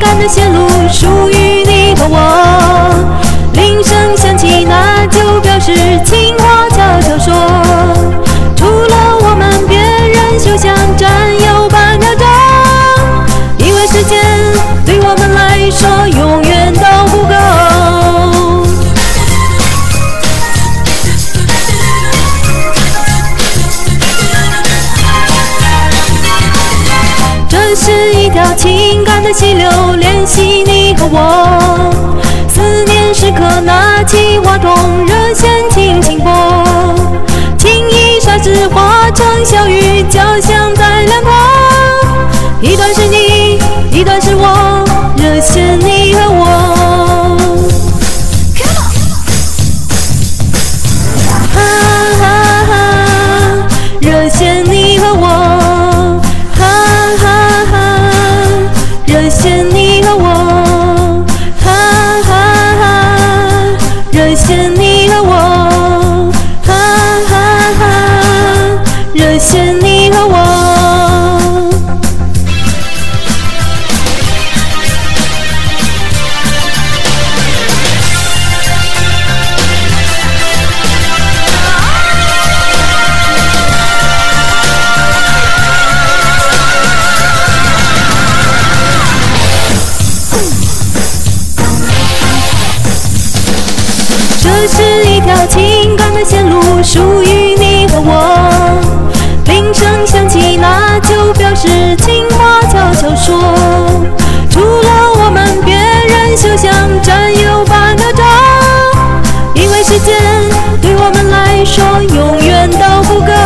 感的线路属于你和我。铃声响起，那就表示情话悄悄说。除了我们，别人休想占有半秒钟，因为时间对我们来说永远都不够。这是一条情感的溪流，联系你和我。思念时刻拿起话筒，热线轻轻拨，情意霎时化成小雨，交响在两旁。一段是你，一段是我，热线你和我。哈哈哈，热线你和我。哈哈哈，热线你和我。哈哈哈，热线你和我。哈哈哈，热线你和我。这是一条情感的线路，属于你和我。铃声响起，那就表示情话悄悄说。除了我们，别人休想占有半秒钟，因为时间对我们来说永远都不够。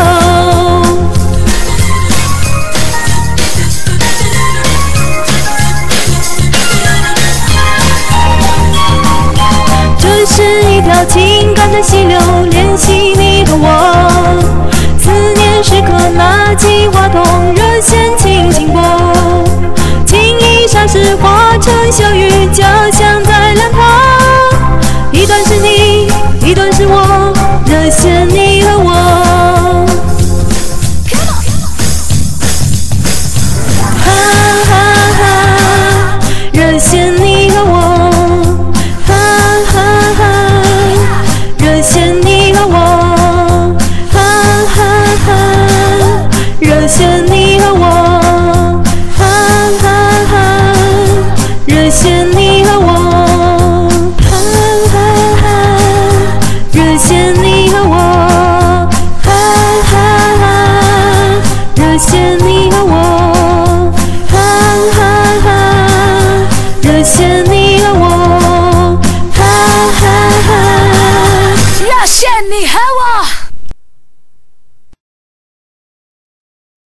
这是一条情感的溪流，联系你和我。思念时刻拿起话筒，热线轻轻拨，情意霎时化成小雨，交响